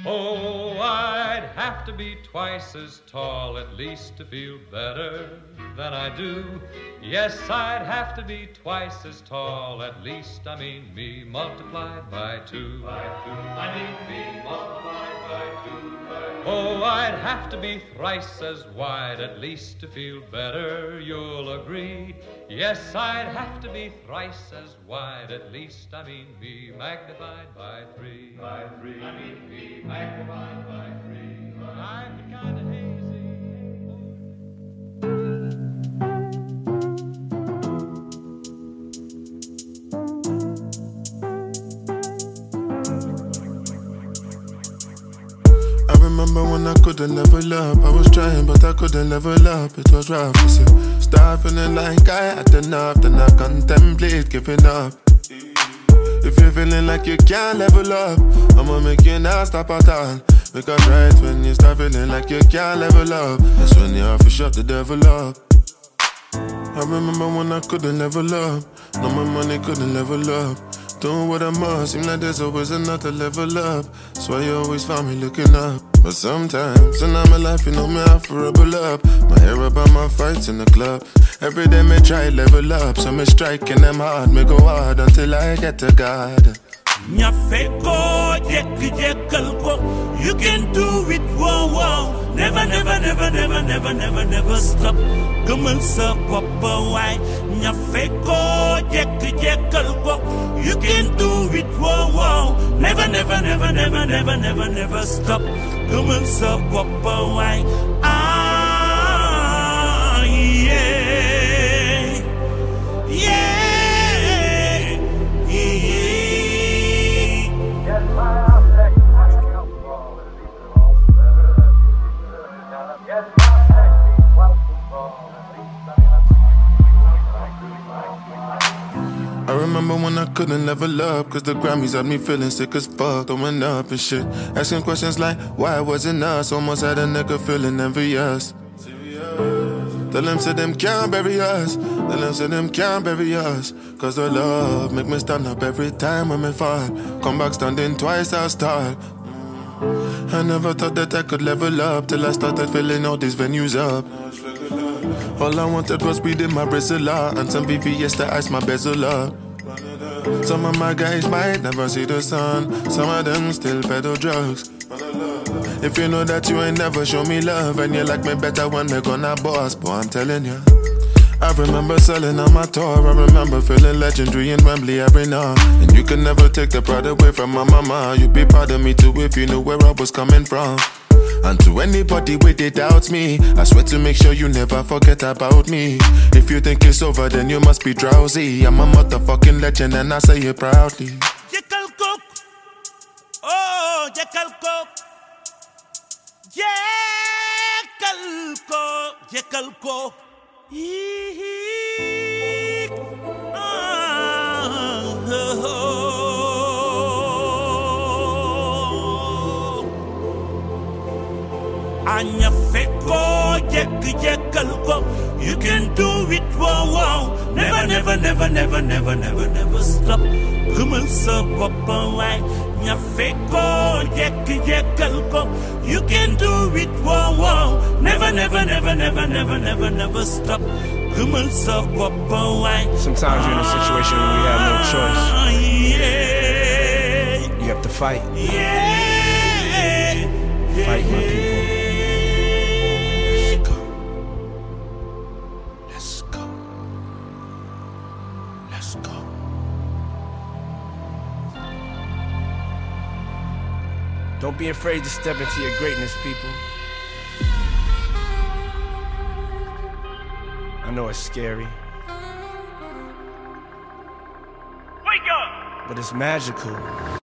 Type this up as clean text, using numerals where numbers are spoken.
Oh, I'd have to be twice as tall at least to feel better than I do. Yes, I'd have to be twice as tall at least. I mean me multiplied by two. I mean me multiplied by two. Oh, I'd have to be thrice as wide at least to feel better, you'll agree. Yes, I'd have to be thrice as wide at least. I mean me magnified by three. I mean me magnified by three. I'm kind of hazy. Remember when I couldn't level up? I was trying but I couldn't level up. It was rough, I said, start feeling like I had enough. Then I contemplate giving up. If you're feeling like you can't level up, I'ma make you not stop at all. Because right when you start feeling like you can't level up, that's when you have to shut the devil up. I remember when I couldn't level up. No, my money couldn't level up. Doing what I must, seem like there's always another level up. That's why you always find me looking up. But sometimes, in my life, you know me, I feel rebel up. My hair about my fights in the club. Every day me try level up. So me striking them hard, me go hard until I get to God. You can do it, wow, wow. Never, never, never, never, never, never, never stop. Come on, sir, papa, why? You can do it, wow, wow. Never, never, never, never, never, never, never stop. Come on, sir, papa, why? Ah, yeah, yeah. I remember when I couldn't level up, cause the Grammys had me feeling sick as fuck, throwing up and shit. Asking questions like, why wasn't us? Almost had a nigga feeling envious. Tell them say them can't bury us. Tell them say them can't bury us. Cause the love make me stand up every time when me fall. Come back standing twice as tall. I never thought that I could level up till I started filling all these venues up. All I wanted was weed in my Brazilla and some VVS to ice my bezel up. Some of my guys might never see the sun. Some of them still peddle drugs. If you know that you ain't never show me love and you like me better when me gonna boss, boy, I'm telling you. I remember selling on my tour. I remember feeling legendary in Wembley every night. And you could never take the pride away from my mama. You'd be proud of me too if you knew where I was coming from. And to anybody with it doubts me, I swear to make sure you never forget about me. If you think it's over, then you must be drowsy. I'm a motherfucking legend and I say it proudly. Jekyll Cook, oh Jekyll Cook, Jekyll Cook, Jekyll Cook. Anya feko, Jekyll Cook. You can do it, wow, wow. Never, never, never, never, never, never, never stop. Come on, sir, papa, why? Anya feko, Jekyll Cook. You can do it, wow, wow. Never, never, never, never, never, never, never stop. Come on, sir, papa, why? Sometimes you're in a situation where you have no choice. Yeah. You have to fight. Yeah. Fight, my people. Don't be afraid to step into your greatness, people. I know it's scary. Wake up! But it's magical.